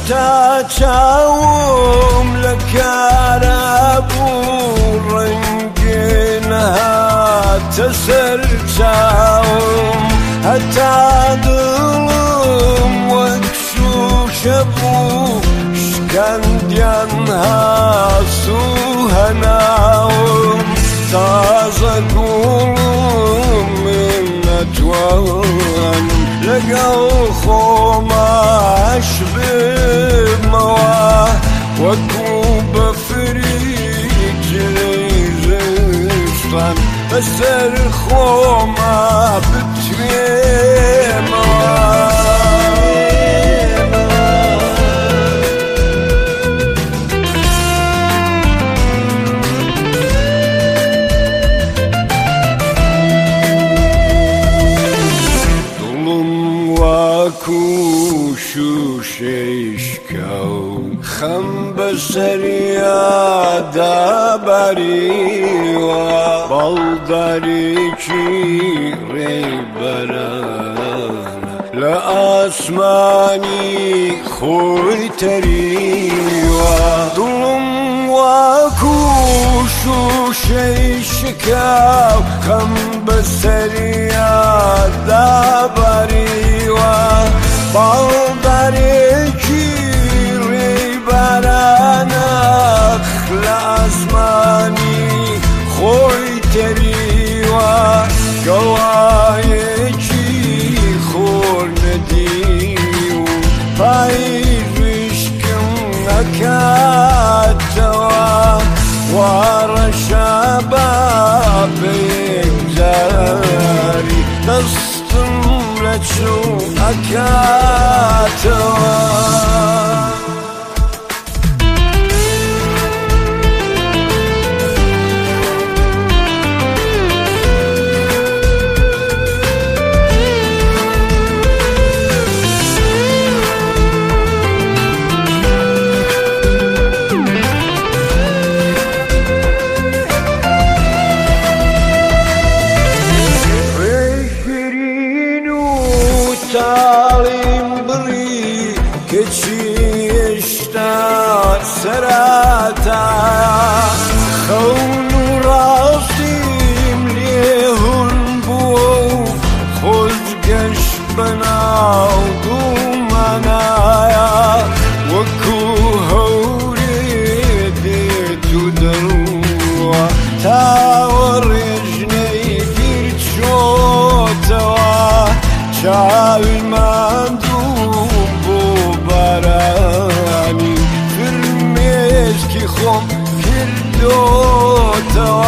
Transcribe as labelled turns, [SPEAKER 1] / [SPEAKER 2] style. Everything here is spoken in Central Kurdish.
[SPEAKER 1] تا چاوم لە کارە بوو ڕەنگێنها هاتە سەر چاوم هەتا دڵم وەک شوشە بوو شکاندیان هاسوو هەناوم تازە گوڵم من نەتوانم لەگەڵ خۆماش بمەوە وەکوو بەفری زستان بەسەر خۆما بتوێمەوە خەم بەسەریادا باریوە باڵدارێکی ڕێبەرانە لە ئاسمانی خۆی تەریوە دڵم واکو شوشەی شکاو خەم بەسەریادا باریوە باڵدارێکی بارانخ لە ئاسمانی خۆی تەریوە گەڵایەکی خۆر نەدی و پای وشکم نەکاتەوە وارەشە بەیەکجاری دەستم لە چوو ئەکاتەوە تاڵیم بڕی کەچی هێشتا سەراتایە خەون و ڕاستیم لێهون بووە و خۆزگەشت بەناو دوومانایە وەکوو هەورێ دێت و دەڕووە تاوە ڕێژنەی گیر چۆتەوە چاوی ماندوو بۆ بارانی فرمێشکی خۆم کردۆتەوە